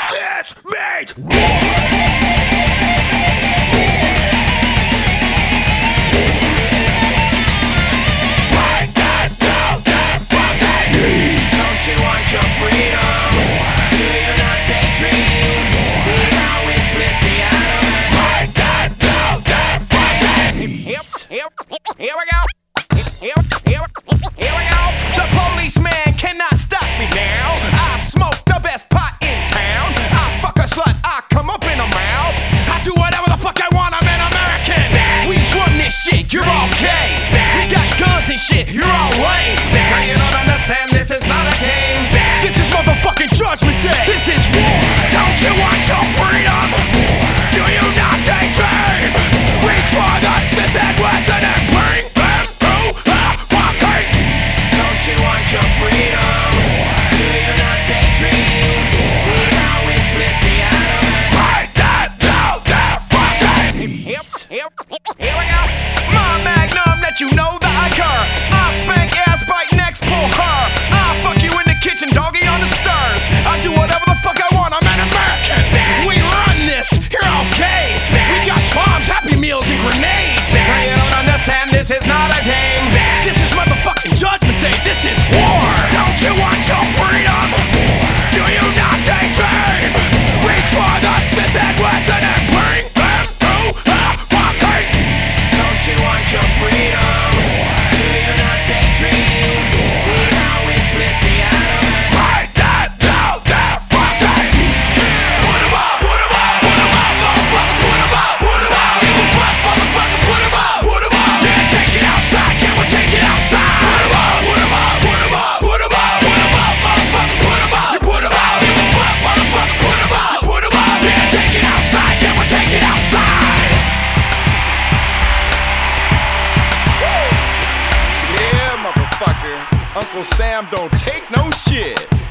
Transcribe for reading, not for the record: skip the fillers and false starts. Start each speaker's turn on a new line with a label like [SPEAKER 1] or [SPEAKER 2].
[SPEAKER 1] This means break that down, that fucking knees.
[SPEAKER 2] Don't you want your freedom? Do you not take dreams? See how we split the atom?
[SPEAKER 1] Break that down, that fucking knees.
[SPEAKER 2] Here we go. Here we go. The policeman cannot stop me now. I smoke the best pot in town. I fuck a slut, I come up in her mouth. I do whatever the fuck I want, I'm an American. We run this shit, you're okay. We got guns and shit, you're all lame. Now you don't understand, this is not a game. This is motherfucking Judgment Day. This is war.
[SPEAKER 1] Don't you want your freedom? Do you not daydream? Reach for the Smith and Wesson and bring them to the fucking.
[SPEAKER 2] Don't you want your freedom? Do you not take dreams? See how we split the atom?
[SPEAKER 1] Break that down, that fucking.
[SPEAKER 2] Here we go. My magnum that you know that I cur. I spank ass, bite necks, pull her. I fuck you in the kitchen, doggy on the stairs. I do whatever the fuck I want, I'm an American. We run this, you're okay. We got bombs, Happy Meals, and grenades. Now you don't understand, this is not a game. This is motherfucking Judgment Day, this is war.
[SPEAKER 1] Don't you want your freedom? Do you not daydream? Reach for the Smith and Wesson and bring them to the fucking.
[SPEAKER 2] Don't you want your freedom? Do you not take dreams? See how we split the atom?
[SPEAKER 1] Break that down, that fucking. Put 'em up, put 'em up, put 'em up, motherfucker, put 'em up, put 'em up. Give a fuck, motherfucker, put 'em up, put 'em up. Yeah, take it outside, can we take it outside? Put 'em up, put 'em up, put 'em up, put 'em up, put 'em up, motherfucker, put 'em up. You put 'em up, give a fuck, motherfucker, put 'em up, put 'em up. Yeah, take it outside, can we take it outside?
[SPEAKER 3] Yeah, motherfucker. Uncle Sam don't take no shit.